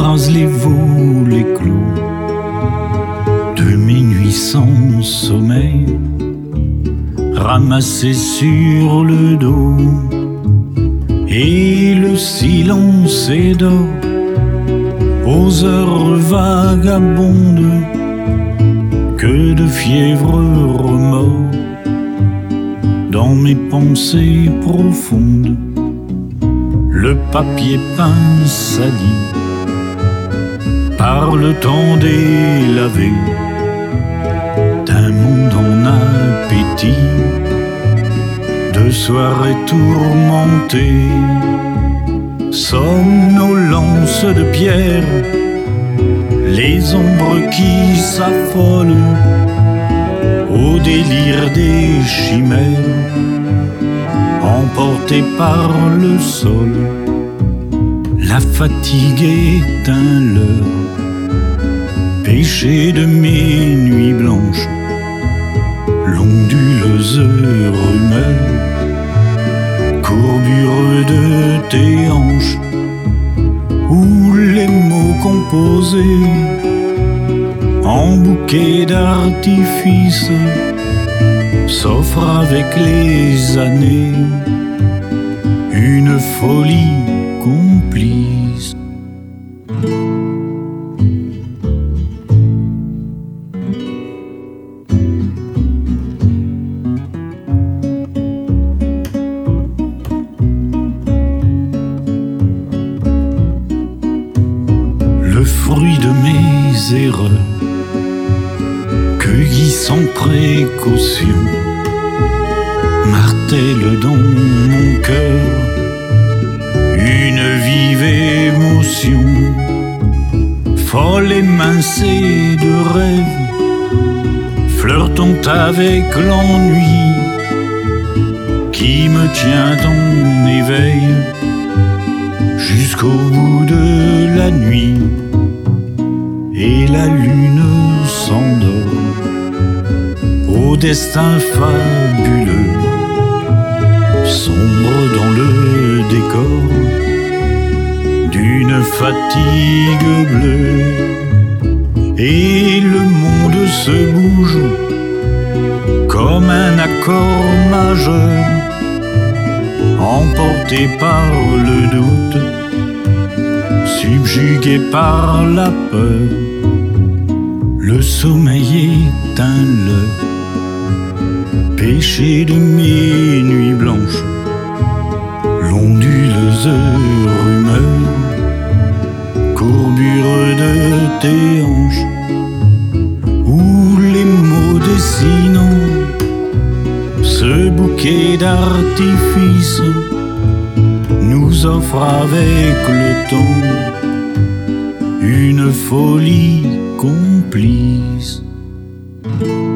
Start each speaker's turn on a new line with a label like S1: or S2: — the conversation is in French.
S1: rase les volets clos de mes nuits sans sommeil, ramassés sur le dos, et le silence est d'or aux heures vagabondes que de fièvre remords dans mes pensées profondes. Le papier peint sali par le temps délavé d'un monde en appétit, de soirées tourmentées, somnolence de pierre, les ombres qui s'affolent au délire des chimères, emportés par le sol. La fatigue éteint l'heure, péché de mes nuits blanches, l'onduleuse rumeur, courbure de tes hanches, où les mots composés en bouquet d'artifice s'offrent avec les années, une folie complice. Le fruit de mes erreurs, cueilli sans précaution, martèle dans mon cœur une vive émotion, folle émincée de rêve, flirtant avec l'ennui qui me tient en éveil jusqu'au bout de la nuit. Et la lune s'endort au destin fabuleux, sombre dans le décor d'une fatigue bleue. Et le monde se bouge comme un accord majeur, emporté par le doute, subjugué par la peur. Le sommeil éteint l'heure, péché de mes nuits blanches, l'onduleuse rumeur, courbure de tes hanches, où les mots dessinant ce bouquet d'artifices nous offrent avec le temps une folie complice.